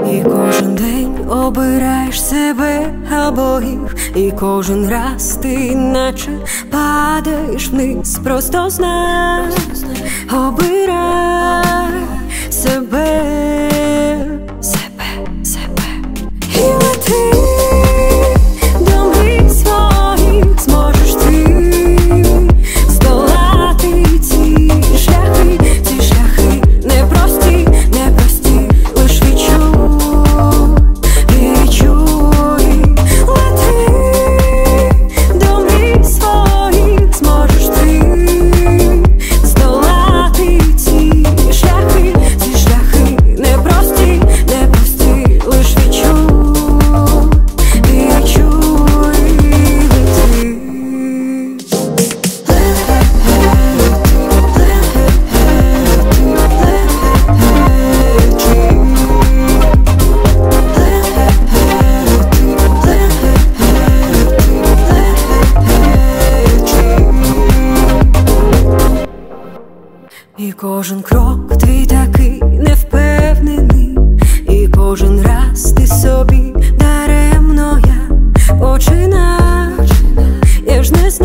І кожен день обираєш себе або їх, і кожен раз ти наче падаєш вниз. Просто знай, обирай себе, себе, себе. І лети до мрій своїх, зможеш ти здолати ці шляхи непрості, непрості. Лиш відчуй, відчуй. Лети до мрій своїх, зможеш ти здолати ці шляхи непрості, непрості. Лиш відчуй, відчуй. І кожен крок твій такий невпевнений, і кожен раз ти собі даремно я починаю. Я ж не знаю.